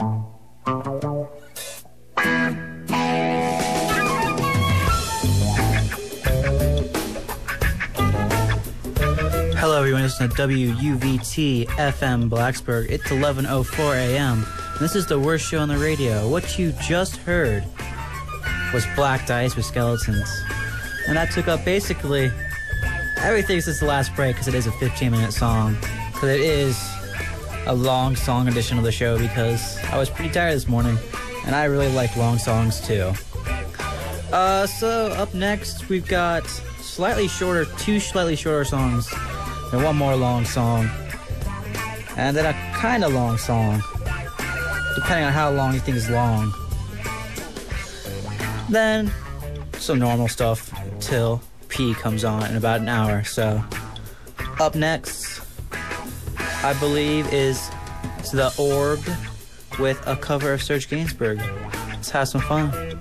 Hello everyone, this is WUVT FM Blacksburg. It's 11:04 a.m. and this is the worst show on the radio. What you just heard was Black Dice with Skeletons. And that took up basically everything since the last break, because it is a 15-minute song. Because it is a long song edition of the show, because I was pretty tired this morning and I really like long songs too. So up next we've got two slightly shorter songs. And one more long song. And then a kind of long song. Depending on how long you think is long. Then some normal stuff till P comes on in about an hour. So up next, I believe, is The Orb with a cover of Serge Gainsbourg. Let's have some fun.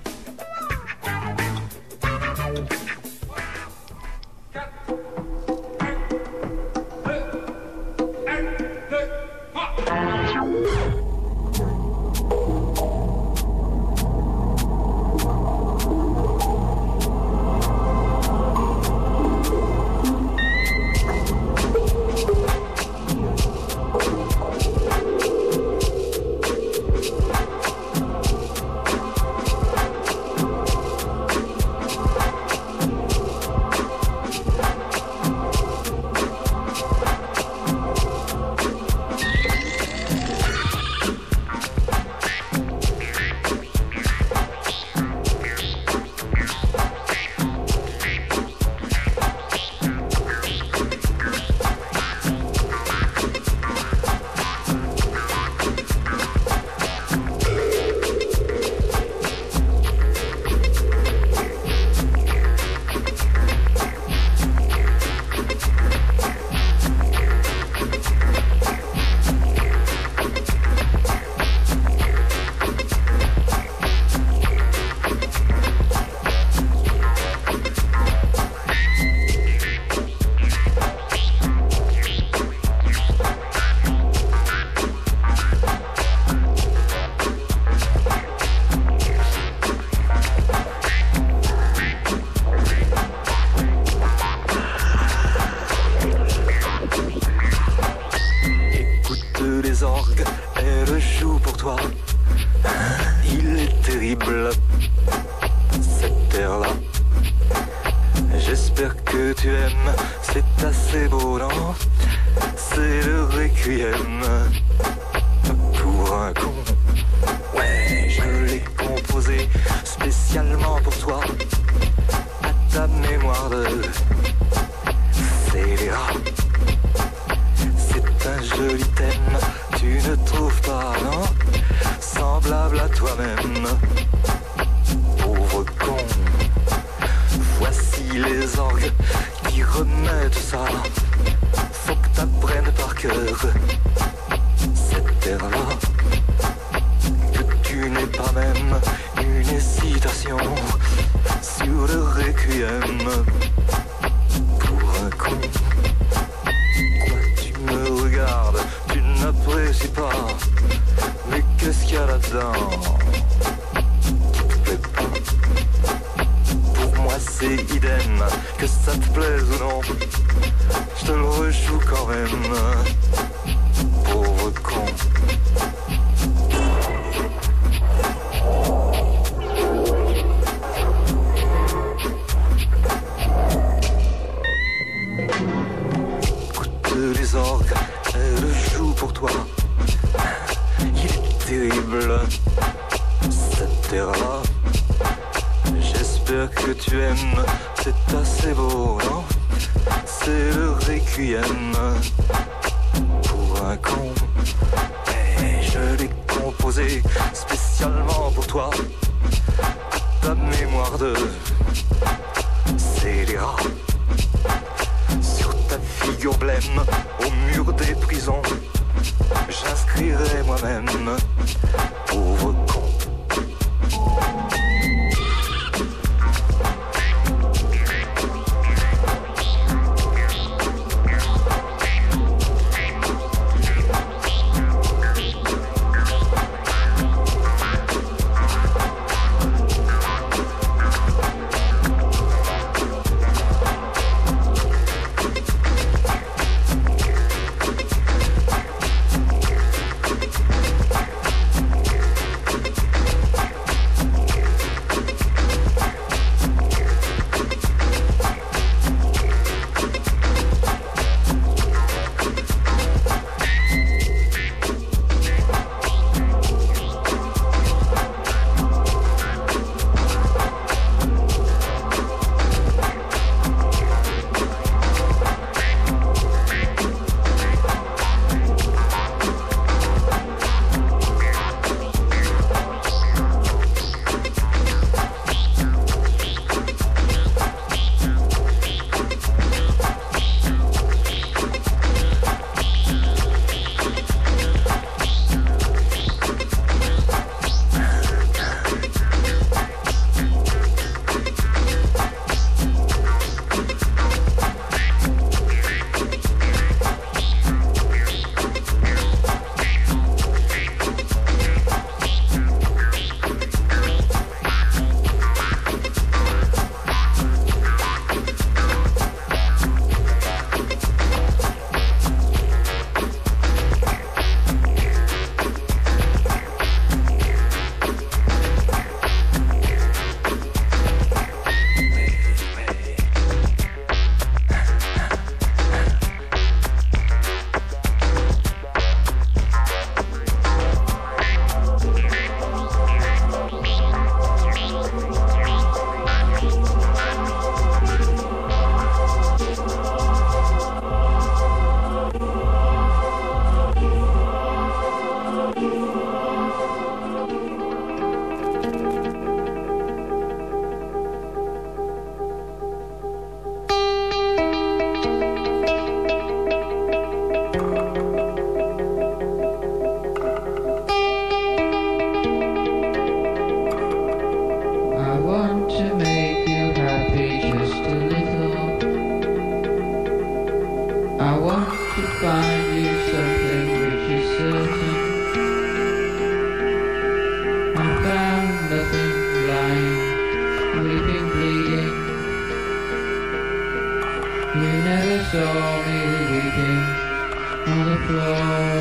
saw me weeping on the floor.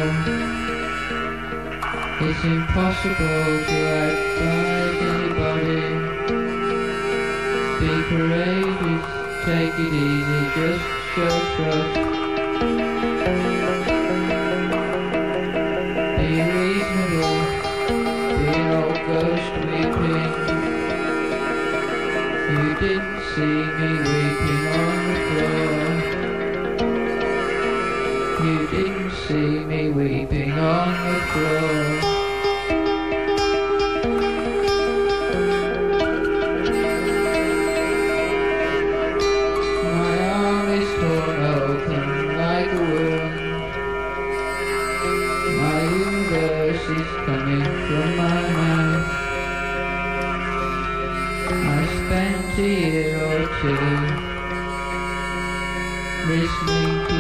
It's impossible to advise anybody. Be courageous, take it easy, just show trust. Be reasonable, be an old ghost weeping. You didn't see me weeping on the floor. You didn't see me weeping on the floor. My arm is torn open like a wound. My universe is coming from my mouth. I spent a year or two listening to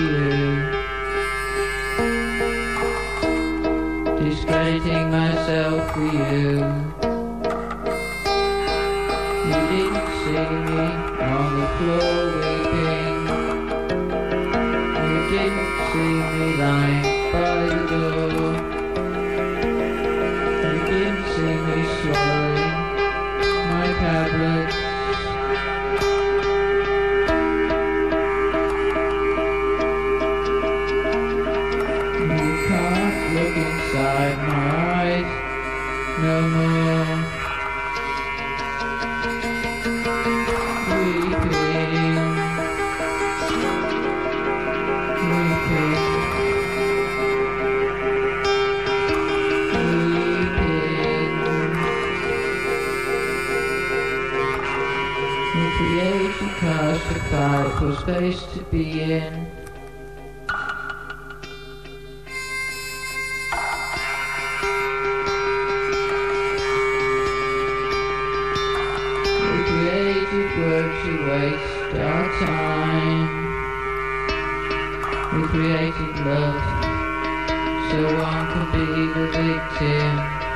you, discrediting myself for you. You didn't see me on the floor weeping. You didn't see me lying by the door. You didn't see me swallowing my tablets. You can't look inside my eyes no more. Weeping, weeping, weeping. The creation cast a powerful space to be in. The creative work to waste our time. We created love, so one can be the victim.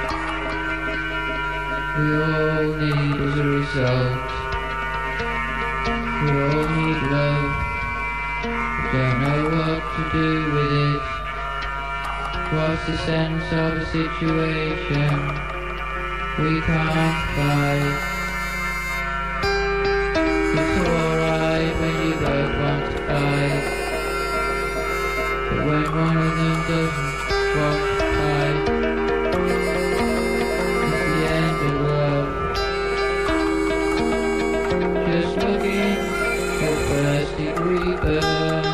We all need as a result. We all need love. We don't know what to do with it. What's the sense of a situation we can't fight? It's alright when you both want to fight, but when one of them doesn't want to fight, it's the end of love. Just looking for first degree burns.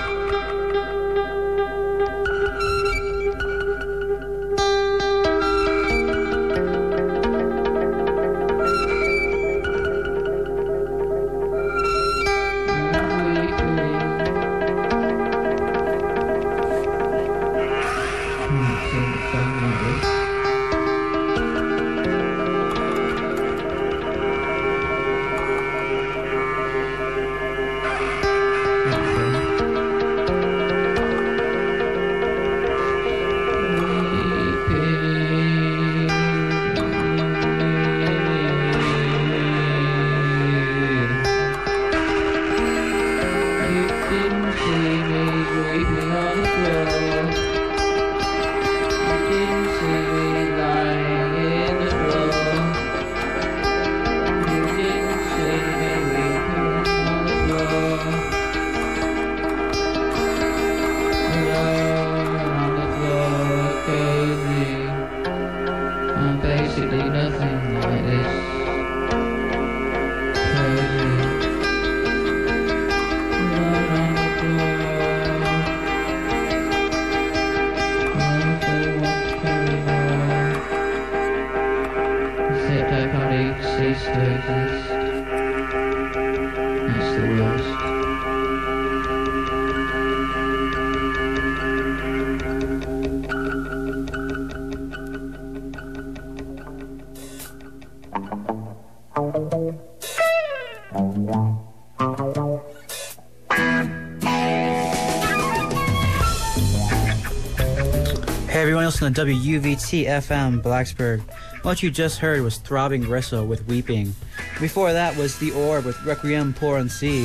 Hey everyone, listen to WUVT FM Blacksburg. What you just heard was Throbbing Gristle with Weeping. Before that was The Orb with Requiem Pour and Sea.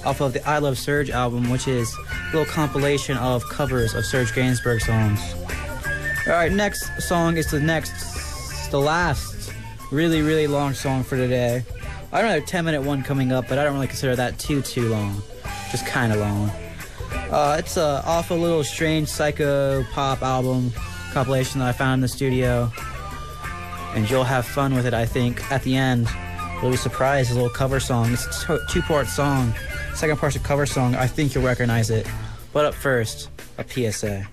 off of the I Love Serge album, which is a little compilation of covers of Serge Gainsbourg songs. Alright, next song is the last really, really long song for today. I don't have a 10-minute one coming up, but I don't really consider that too long. Just kind of long. It's off a little strange psycho pop album compilation that I found in the studio. And you'll have fun with it, I think. At the end, you'll be surprised. It's a little cover song. It's a two-part song. Second part's a cover song. I think you'll recognize it. But up first, a PSA.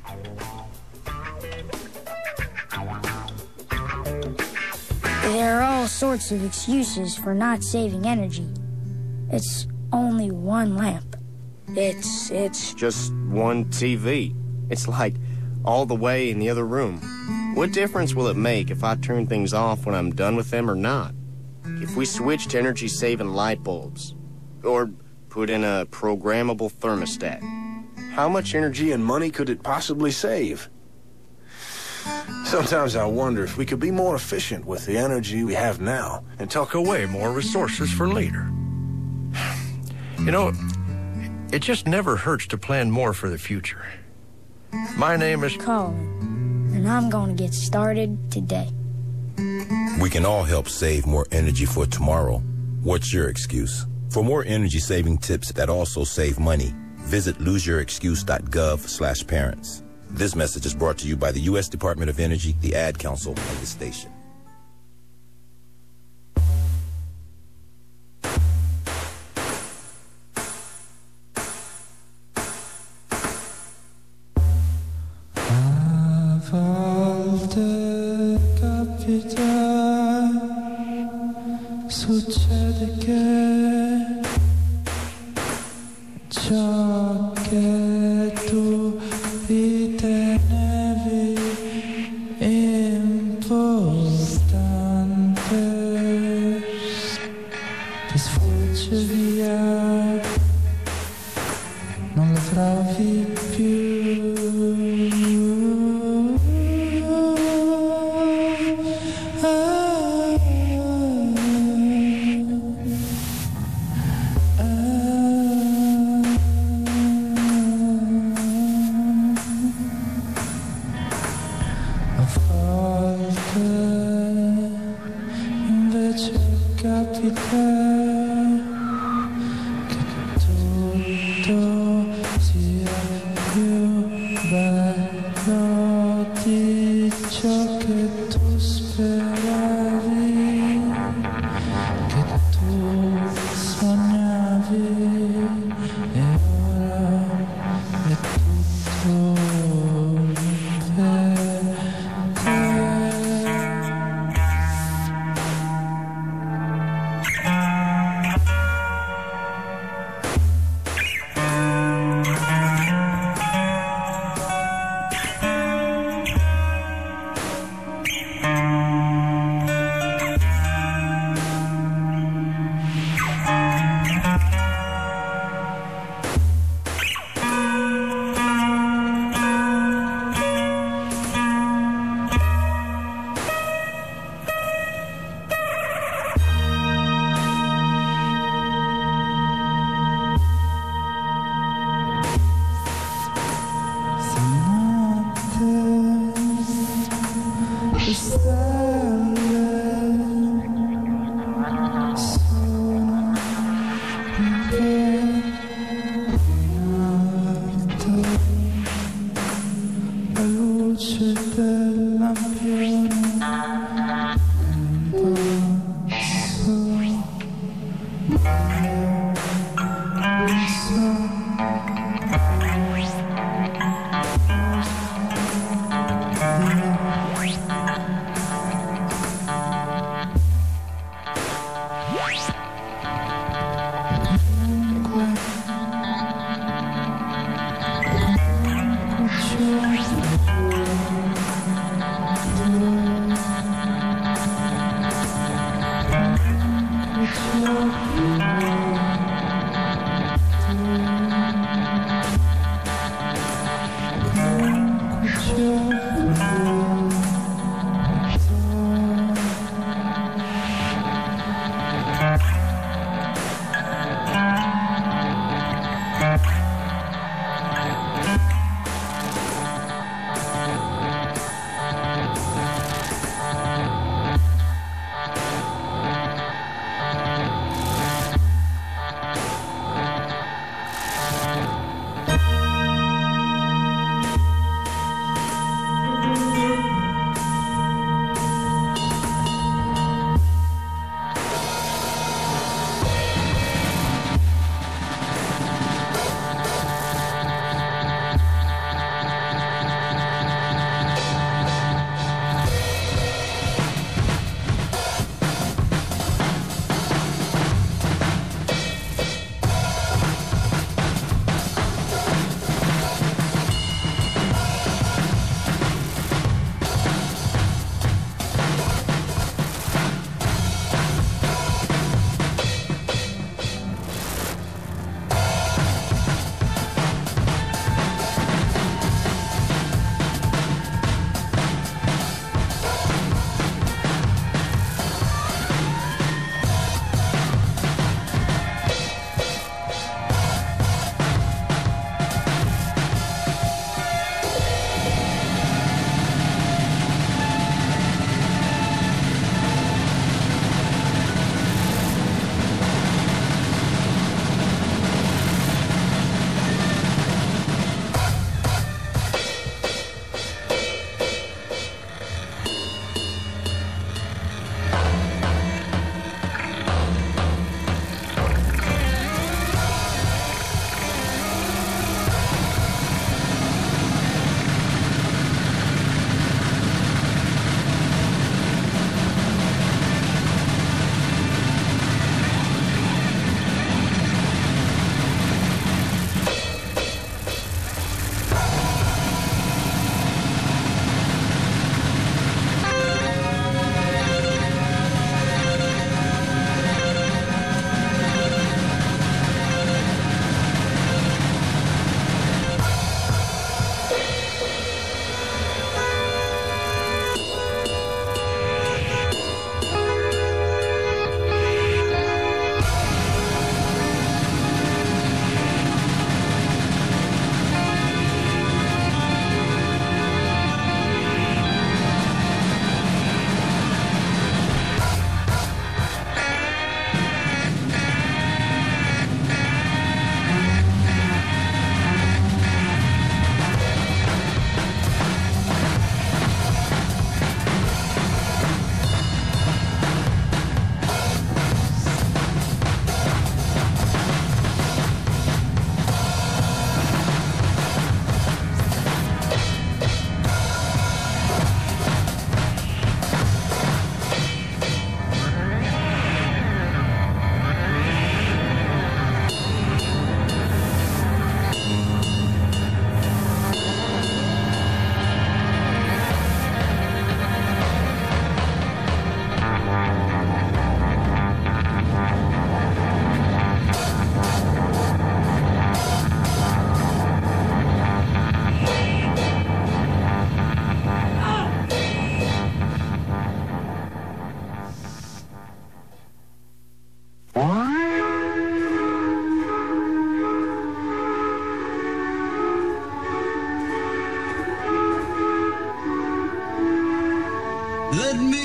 There are all sorts of excuses for not saving energy. It's only one lamp. It's just one TV. It's like all the way in the other room. What difference will it make if I turn things off when I'm done with them or not? If we switch to energy-saving light bulbs, or put in a programmable thermostat, how much energy and money could it possibly save? Sometimes I wonder if we could be more efficient with the energy we have now and tuck away more resources for later. You know, it just never hurts to plan more for the future. My name is Colin, and I'm going to get started today. We can all help save more energy for tomorrow. What's your excuse? For more energy-saving tips that also save money, visit loseyourexcuse.gov/parents. This message is brought to you by the U.S. Department of Energy, the Ad Council, and this station. Succede che ciò che tu ritenevi importante ti sfugge via, non lo trovi più.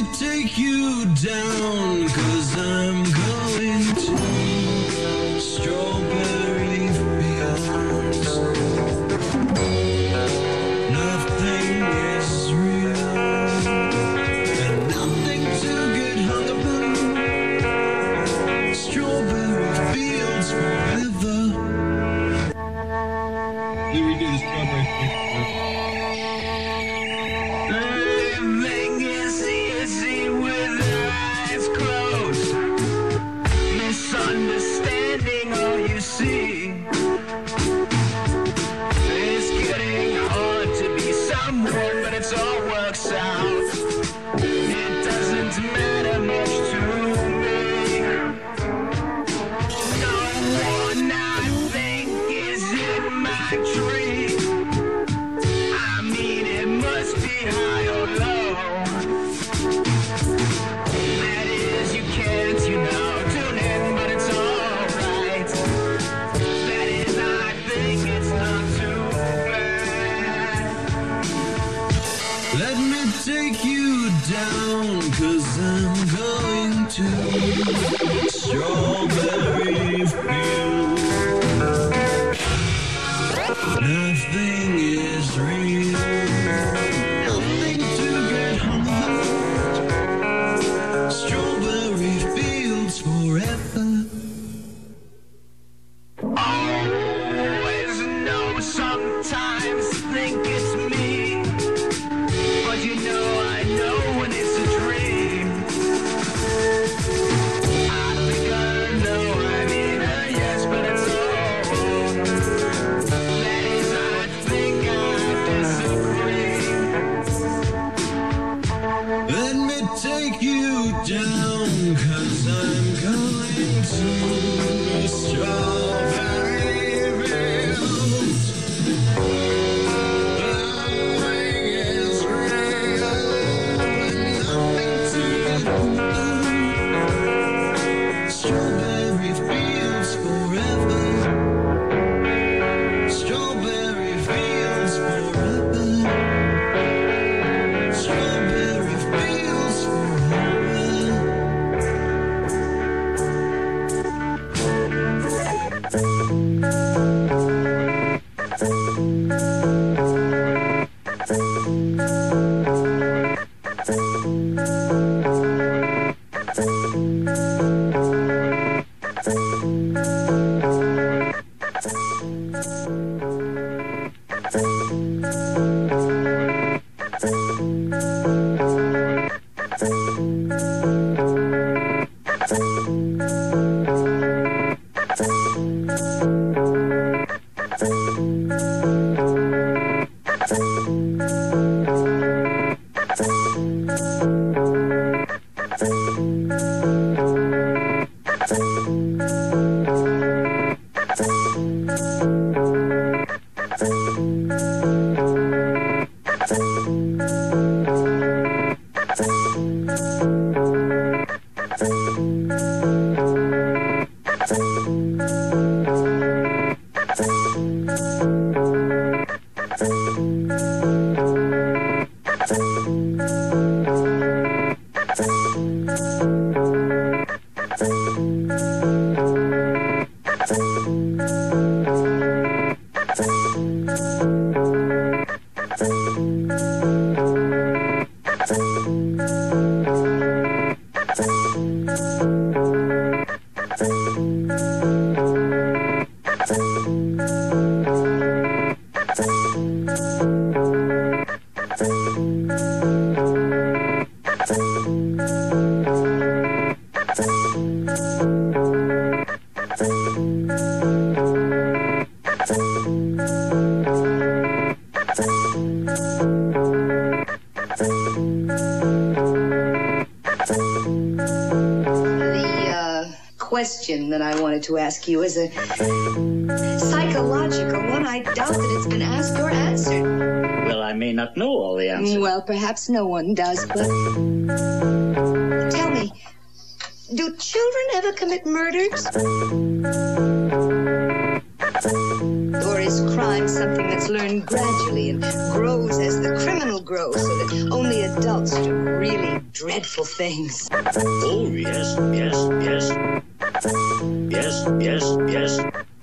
take you down, 'cause I'm going to strawberry fields. Nothing is real and nothing to get hung about. Strawberry fields forever. Let me do the strawberry fields. Living is easy with eyes closed. Misunderstanding all you see. It's getting hard to be someone, but it all works out. It doesn't matter much to me. No one I think is in my tree. I mean, it must be high or low. That is, you can't, you know, tune in, but it's alright. That is, I think it's not too bad. Let me take you down, 'cause I'm going to strawberry fields. Nothing is real, nothing to get hung about. Strawberry fields forever. Always know, sometimes think it's me, but you know I know when it's a dream. I think I know, I mean, yes, but it's all wrong. That is, I think I disagree. Let me take you down, 'cause I'm going to strawberry fields. Nothing is real and nothing to do. Strawberry fields forever. Strawberry fields forever. Strawberry fields forever. Question that I wanted to ask you is a psychological one. I doubt that it's been asked or answered. Well, I may not know all the answers. Well, perhaps no one does, but tell me, do children ever commit murders? Or is crime something that's learned gradually and grows as the criminal grows, so that only adults do really dreadful things. Oh, yes, yes, yes. Yes, yes, yes.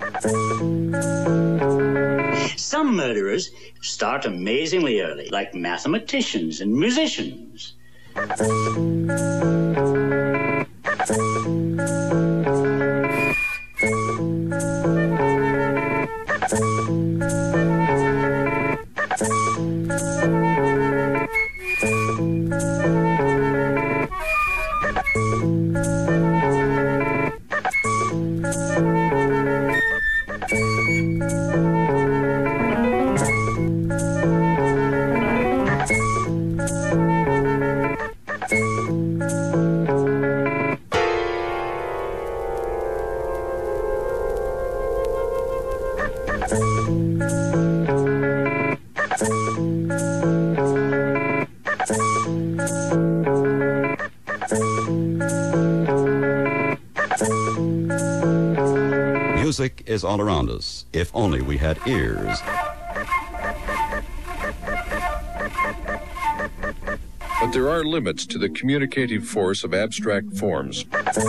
Some murderers start amazingly early, like mathematicians and musicians. Music is all around us, if only we had ears. But there are limits to the communicative force of abstract forms.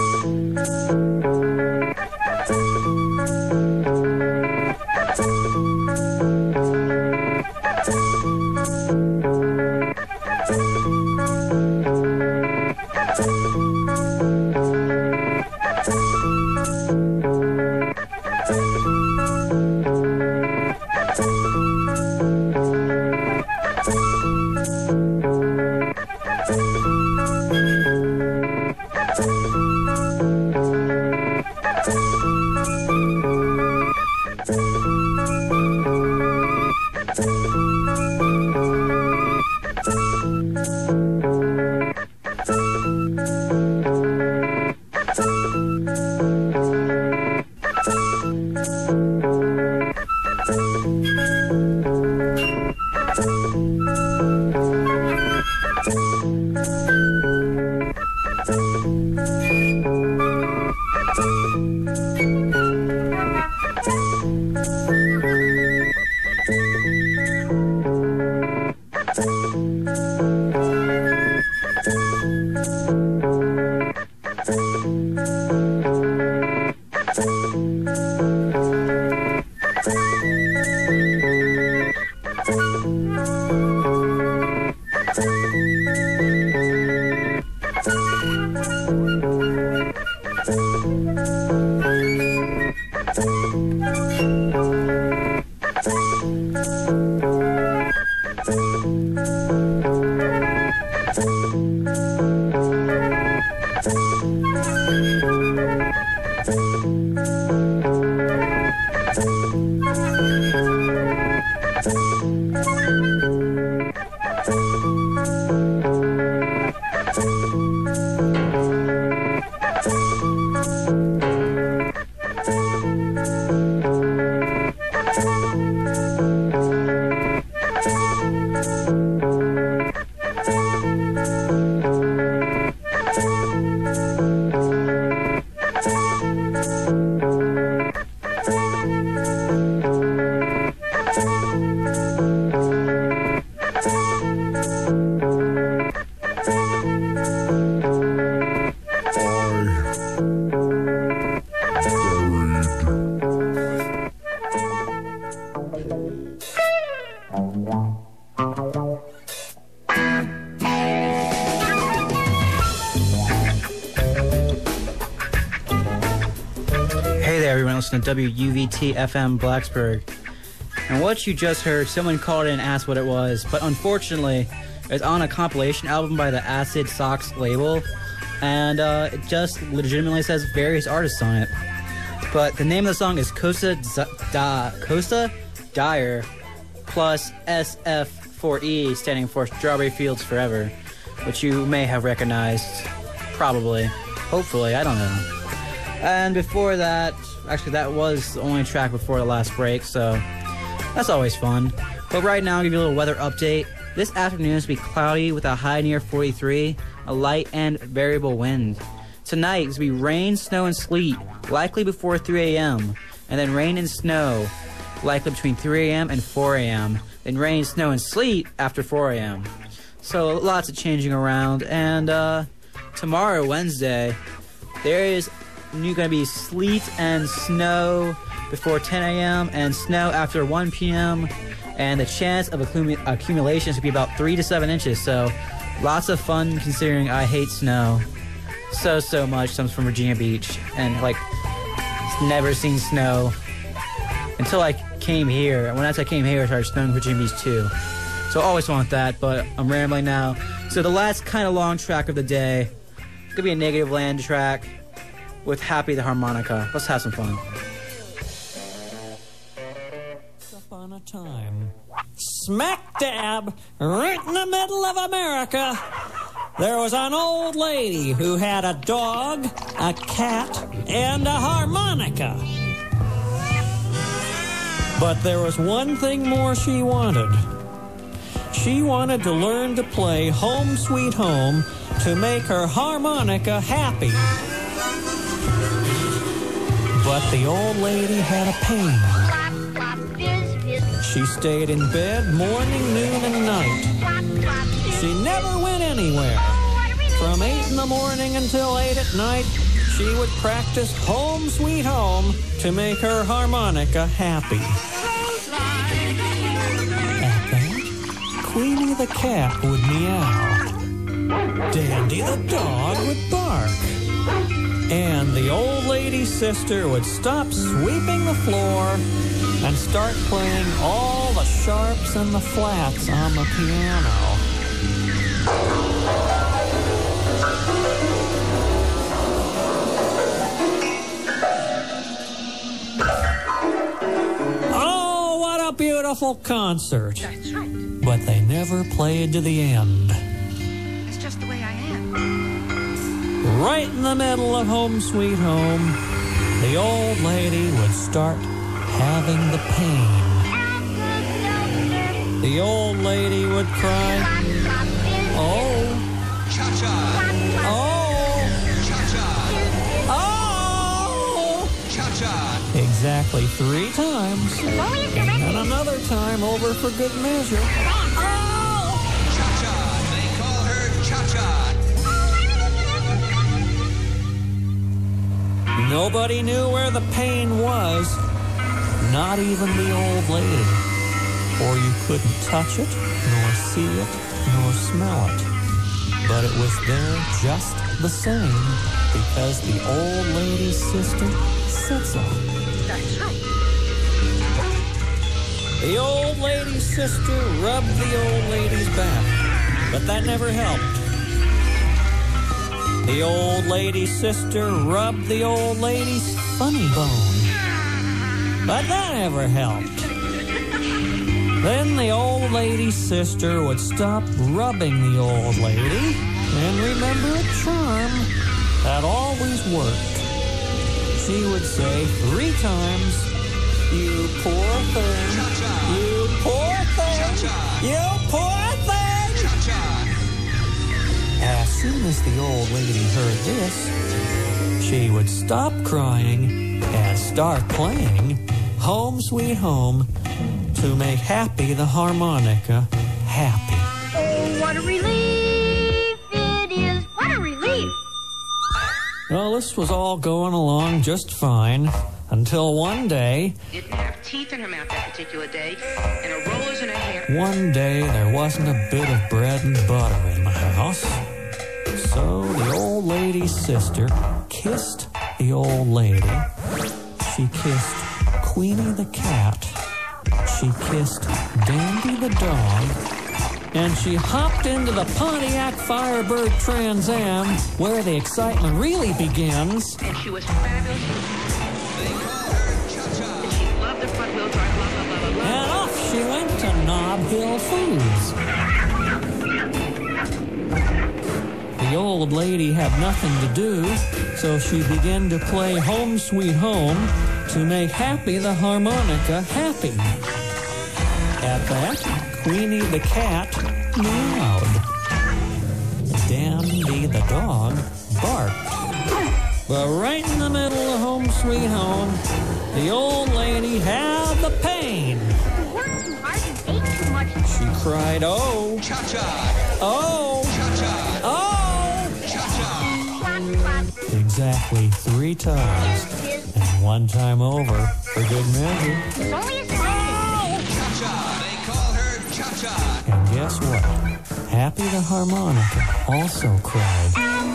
To WUVT FM Blacksburg. And what you just heard, someone called in and asked what it was, but unfortunately, it's on a compilation album by the Acid Socks label, and it just legitimately says various artists on it. But the name of the song is Costa Dyer plus SF4E, standing for Strawberry Fields Forever, which you may have recognized, probably, hopefully, I don't know. And before that, actually that was the only track before the last break, so that's always fun. But right now, I'll give you a little weather update. This afternoon is going to be cloudy with a high near 43, a light and variable wind. Tonight is going to be rain, snow, and sleet, likely before 3 a.m., and then rain and snow, likely between 3 a.m. and 4 a.m., then rain, snow, and sleet after 4 a.m. So lots of changing around. And tomorrow, Wednesday, there is going to be sleet and snow before 10 a.m. and snow after 1 p.m. And the chance of accumulation is going to be about 3 to 7 inches. So lots of fun considering I hate snow so much. I'm from Virginia Beach and never seen snow until I came here. And when I came here, it started snowing in Virginia Beach too. So I always want that, but I'm rambling now. So the last kind of long track of the day, it's going to be a Negative Land track with Happy the Harmonica. Let's have some fun. Upon a time, smack dab, right in the middle of America, there was an old lady who had a dog, a cat, and a harmonica. But there was one thing more she wanted. She wanted to learn to play Home Sweet Home to make her harmonica happy. But the old lady had a pain. She stayed in bed morning, noon, and night. She never went anywhere. From 8 in the morning until 8 at night, she would practice Home Sweet Home to make her harmonica happy. At that, Queenie the cat would meow. Dandy the dog would bark. And the old lady's sister would stop sweeping the floor and start playing all the sharps and the flats on the piano. Oh, what a beautiful concert. That's right. But they never played to the end. It's just the way I am. Right in the middle of Home Sweet Home, the old lady would start having the pain. The old lady would cry, oh, cha-cha, oh, cha-cha, oh, cha-cha. Exactly 3 times. And another time over for good measure. Oh, cha-cha, they call her cha-cha. Nobody knew where the pain was, not even the old lady. For you couldn't touch it, nor see it, nor smell it. But it was there just the same, because the old lady's sister said so. That's right. The old lady's sister rubbed the old lady's back, but that never helped. The old lady's sister rubbed the old lady's funny bone, but that never helped. Then the old lady's sister would stop rubbing the old lady and remember a charm that always worked. She would say 3 times, "You poor thing, you poor thing, you poor thing." As soon as the old lady heard this, she would stop crying and start playing Home Sweet Home to make Happy the harmonica happy. Oh, what a relief it is. What a relief. Well, this was all going along just fine until one day. Didn't have teeth in her mouth that particular day, and her rollers in her hair. One day there wasn't a bit of bread and butter in the house. So the old lady's sister kissed the old lady. She kissed Queenie the cat. She kissed Dandy the dog. And she hopped into the Pontiac Firebird Trans Am, where the excitement really begins. And she was fabulous. And she loved the front wheel drive, blah, blah, blah, blah, blah. And off she went to Nob Hill Foods. The old lady had nothing to do, so she began to play Home Sweet Home to make Happy the harmonica happy. At that, Queenie the cat meowed. Dandy the dog barked. But right in the middle of Home Sweet Home, the old lady had the pain. You worked too hard and ate too much. She cried, "Oh! Cha-cha! Oh! Cha-cha! Oh!" Cha-cha! Exactly 3 times. And 1 time over for good measure. It's only a second. Cha-cha! They call her Cha-cha! And guess what? Happy the harmonica also cried.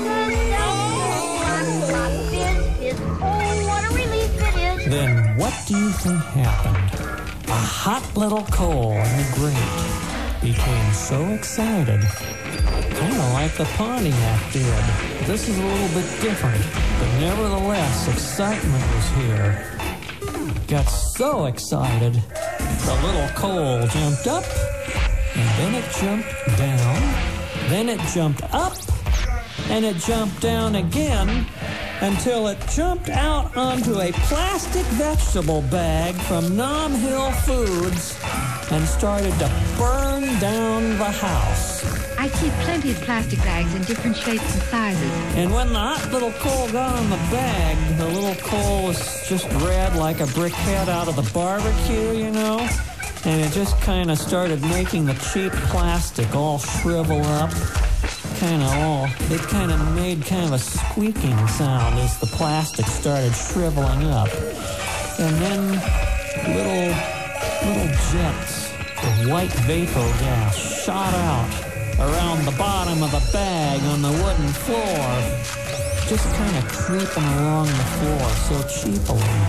Oh, what a relief it is. Then what do you think happened? A hot little coal in the grate became so excited, kind of like the Pontiac did. This is a little bit different, but nevertheless, excitement was here. Got so excited, the little coal jumped up, and then it jumped down, then it jumped up, and it jumped down again, until it jumped out onto a plastic vegetable bag from Nom Hill Foods and started to burn down the house. I keep plenty of plastic bags in different shapes and sizes. And when the hot little coal got on the bag, the little coal was just red like a briquette out of the barbecue, you know? And it just kind of started making the cheap plastic all shrivel up. It kind of made kind of a squeaking sound as the plastic started shriveling up. And then little jets of white vapor gas shot out around the bottom of the bag on the wooden floor, just kind of creeping along the floor so cheapily.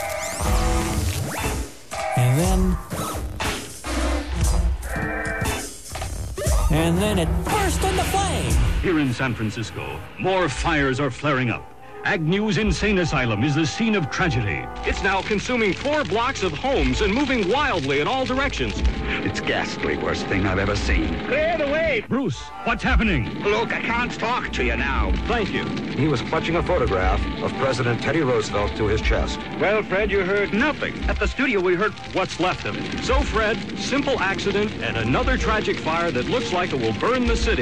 And then it burst into flame. Here in San Francisco, more fires are flaring up. Agnew's Insane Asylum is the scene of tragedy. It's now consuming 4 blocks of homes and moving wildly in all directions. It's ghastly, worst thing I've ever seen. Clear the way! Bruce, what's happening? Look, I can't talk to you now. Thank you. He was clutching a photograph of President Teddy Roosevelt to his chest. Well, Fred, you heard nothing. At the studio, we heard what's left of it. So, Fred, simple accident and another tragic fire that looks like it will burn the city.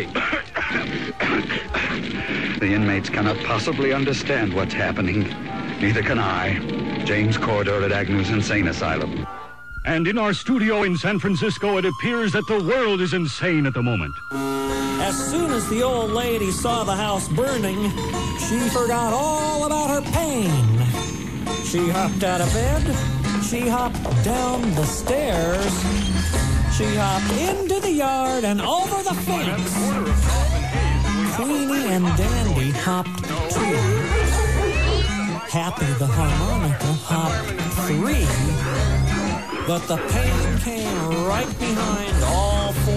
The inmates cannot possibly understand what's happening. Neither can I. James Cordor at Agnew's Insane Asylum. And in our studio in San Francisco, it appears that the world is insane at the moment. As soon as the old lady saw the house burning, she forgot all about her pain. She hopped out of bed. She hopped down the stairs. She hopped into the yard and over the fence. Queenie and Dandy hopped 2. Happy the harmonica hopped 3. But the pain came right behind all 4.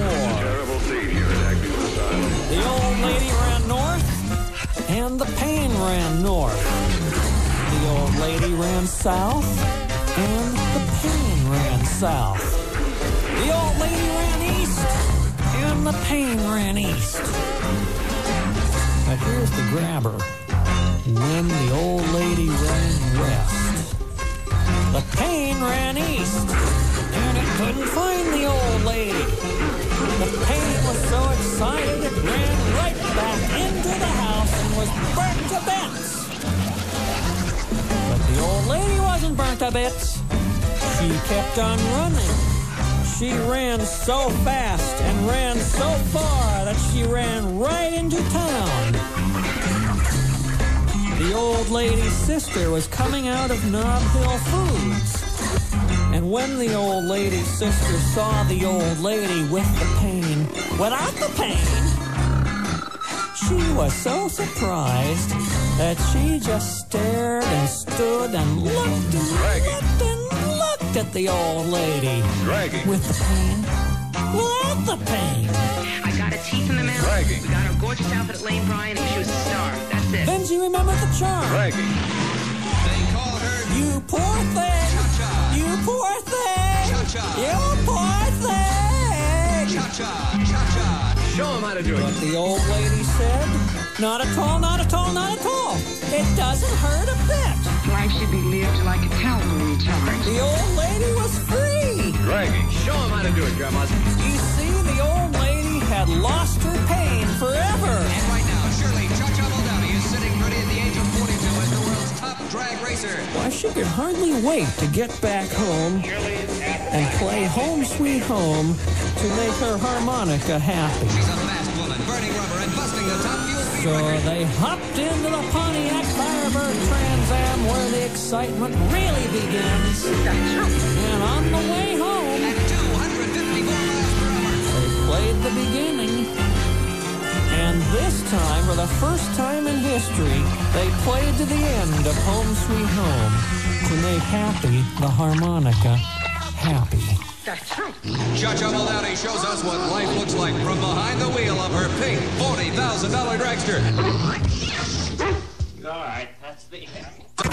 The old lady ran north, and the pain ran north. The old lady ran south, and the pain ran south. The old lady ran east, and the pain ran east. But here's the grabber. When the old lady ran west, the pain ran east, and it couldn't find the old lady. The pain was so excited it ran right back into the house and was burnt to bits. But the old lady wasn't burnt to bits. She kept on running. She ran so fast and ran so far that she ran right into town. The old lady's sister was coming out of Nom Hill Foods. And when the old lady's sister saw the old lady with the pain, without the pain, she was so surprised that she just stared and stood and looked and looked and looked at the old lady. With the pain, without the pain. I got a teeth in the mouth. We got our gorgeous outfit at Lane Bryant, and she was a star. That's it. Then she remembered the charm. They call her You poor thing. Cha-cha. You poor thing. Cha-cha. You poor thing. Cha-cha. Cha-cha. Show him how to do it. But the old lady said, not at all, not at all, not at all. It doesn't hurt a bit. Life should be lived like a cavalry charge. The old lady was free. Show him how to do it, Grandma. You see, the old lady had lost her pain forever. And right now, Shirley Cha-Cha Moldavia is sitting pretty at the age of 42 as the world's top drag racer. Why, she could hardly wait to get back home. Shirley's at and play Home Sweet Home to make her harmonica happy. She's a fast woman, burning rubber and busting the top fuel speed So record. they hopped into the Pontiac Firebird Trans Am where the excitement really begins. And on the way home, At 254 miles per hour. they played the beginning. And this time, for the first time in history, they played to the end of Home Sweet Home to make Happy, the harmonica, happy. That's right. Cha-Cha Malnati shows us what life looks like from behind the wheel of her pink $40,000 dragster. All right, that's the end.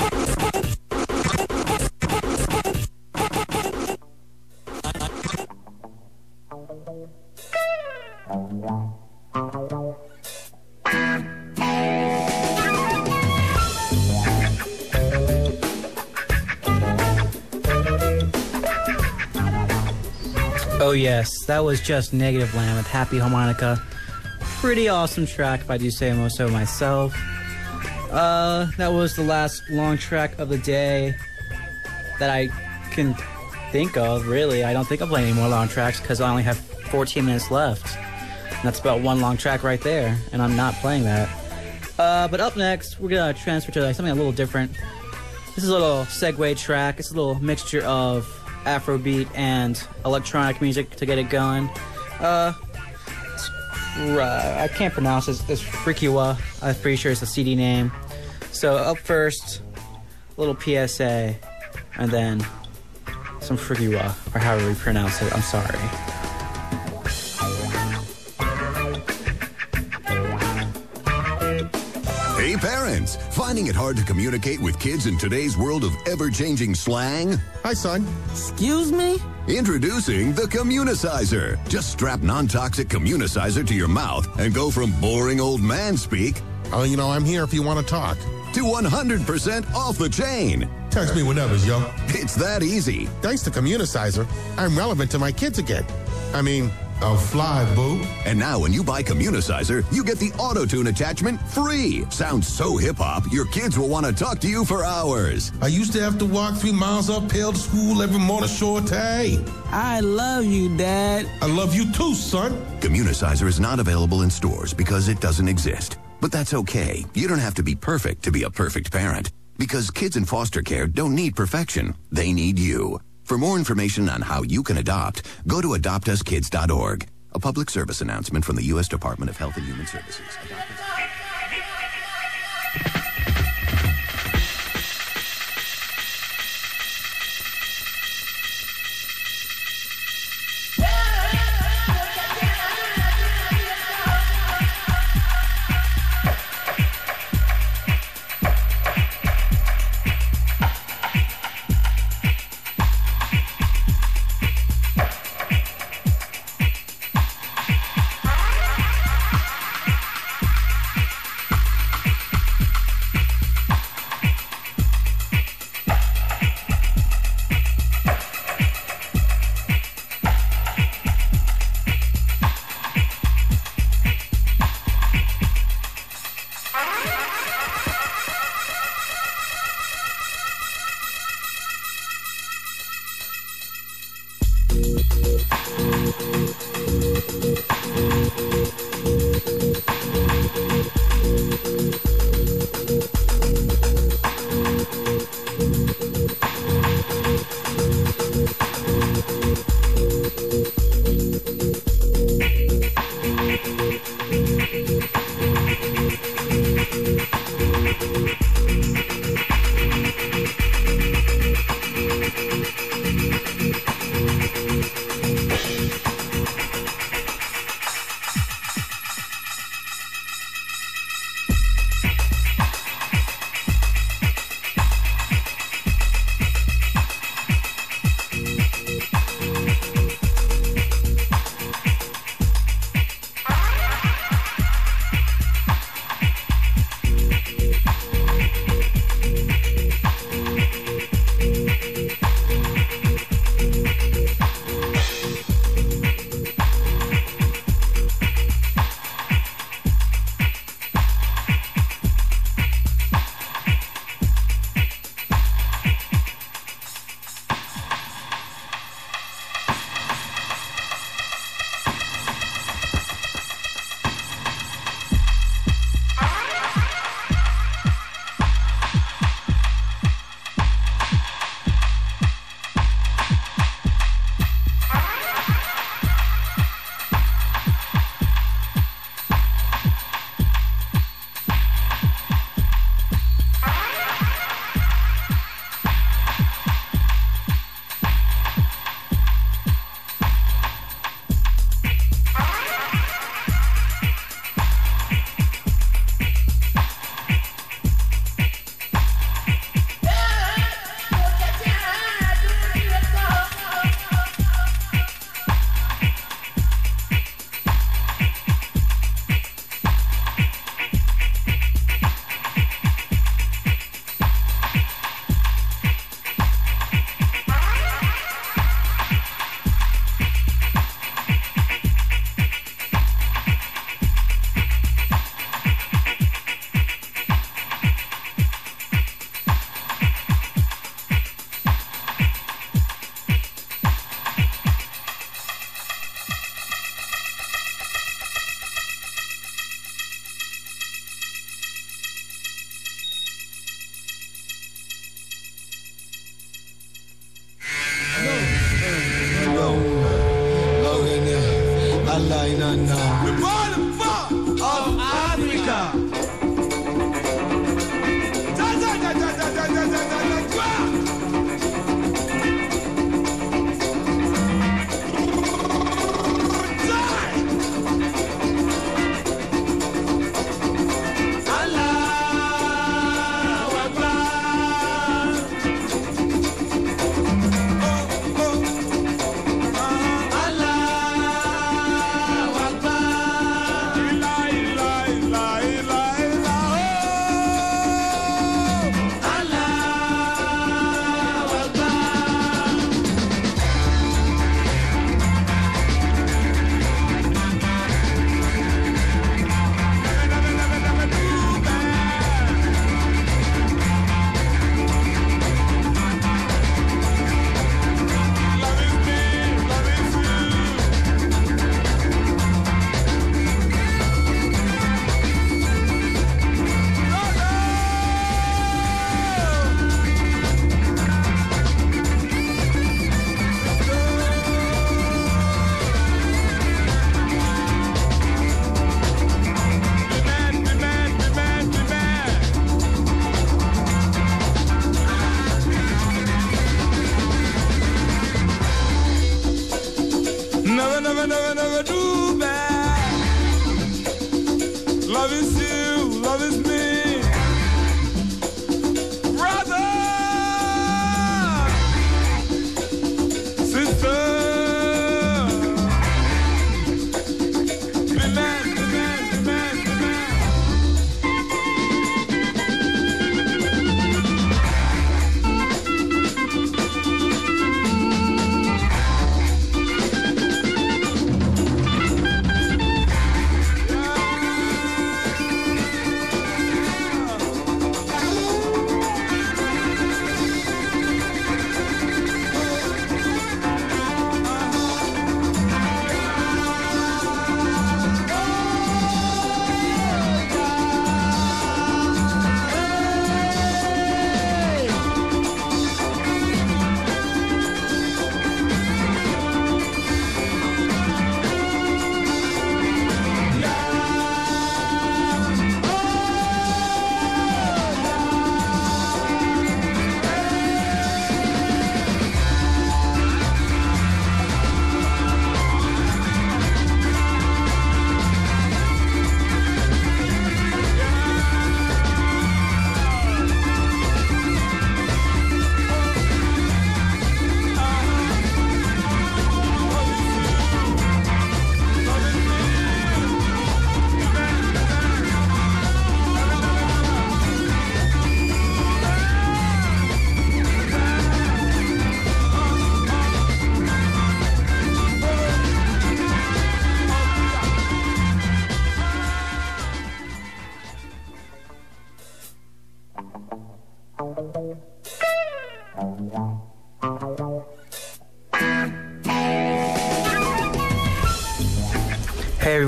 Oh yes, that was just Negative Land with Happy Harmonica. Pretty awesome track if I do say so myself. That was the last long track of the day that I can think of, really. I don't think I'll play any more long tracks because I only have 14 minutes left. And that's about one long track right there, and I'm not playing that. But up next, we're gonna transfer to something a little different. This is a little segue track. It's a little mixture of Afrobeat and electronic music to get it going. I can't pronounce it. It's Freakiwa. I'm pretty sure it's the CD name. So up first, a little PSA, and then some Freakiwa, or however we pronounce it. I'm sorry. Hey parents, finding it hard to communicate with kids in today's world of ever-changing slang? Hi son. Excuse me? Introducing the Communicizer. Just strap non-toxic Communicizer to your mouth and go from boring old man speak, oh, you know, I'm here if you want to talk, to 100% off the chain. Text me whenever, yo. It's that easy. Thanks to Communicizer, I'm relevant to my kids again. I mean, I'll fly, boo. And now when you buy Communicizer, you get the auto-tune attachment free. Sounds so hip-hop, your kids will want to talk to you for hours. I used to have to walk 3 miles uphill to school every morning, short day. I love you, Dad. I love you too, son. Communicizer is not available in stores because it doesn't exist. But that's okay. You don't have to be perfect to be a perfect parent. Because kids in foster care don't need perfection. They need you. For more information on how you can adopt, go to adoptuskids.org. A public service announcement from the U.S. Department of Health and Human Services.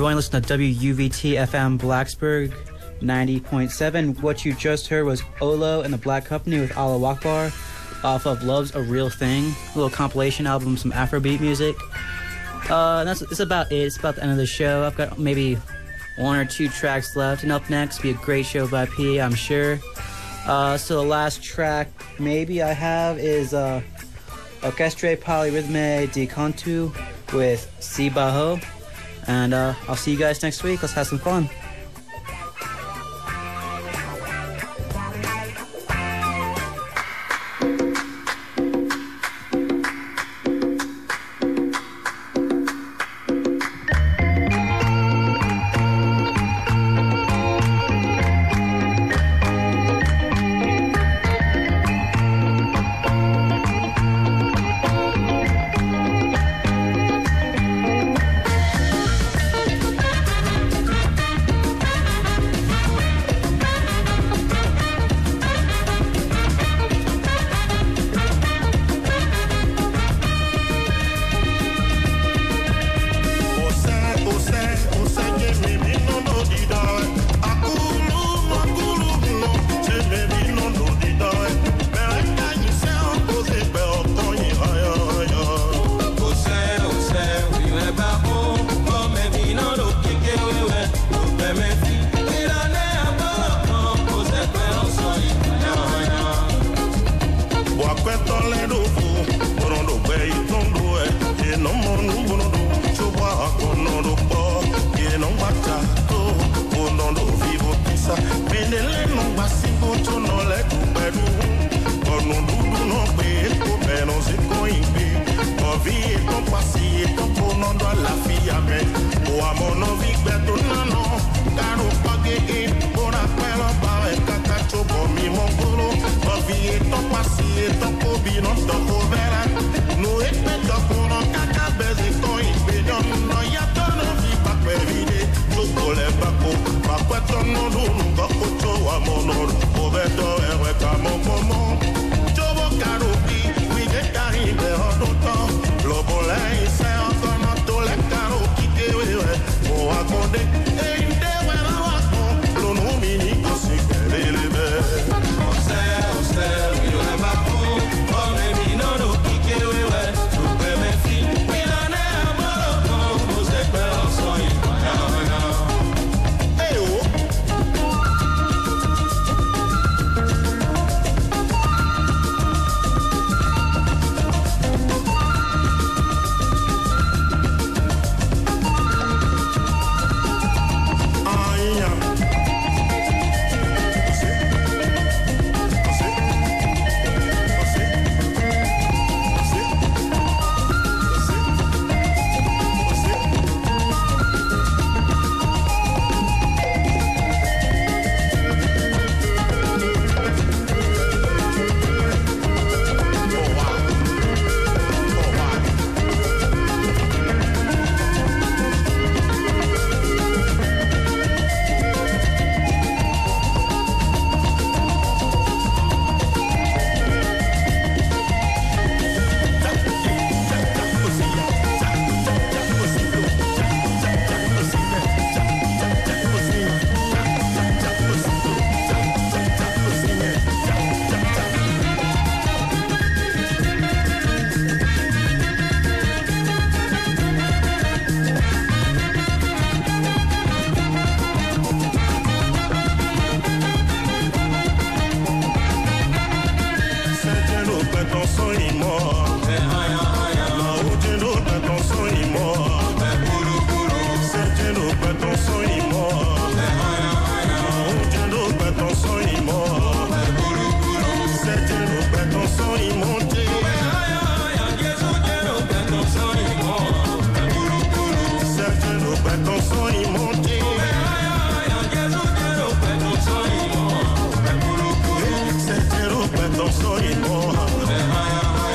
enjoying listening to WUVT FM Blacksburg 90.7. What you just heard was Olo and the Black Company with Allah Akbar off of Love's a Real Thing, a little compilation album, some Afrobeat music. That's about it. It's about the end of the show. I've got maybe 1 or 2 tracks left, and up next will be a great show by P, I'm sure. So the last track maybe I have is Orchestre Polyrhythme di Cantu with Si Bajo. And I'll see you guys next week. Let's have some fun.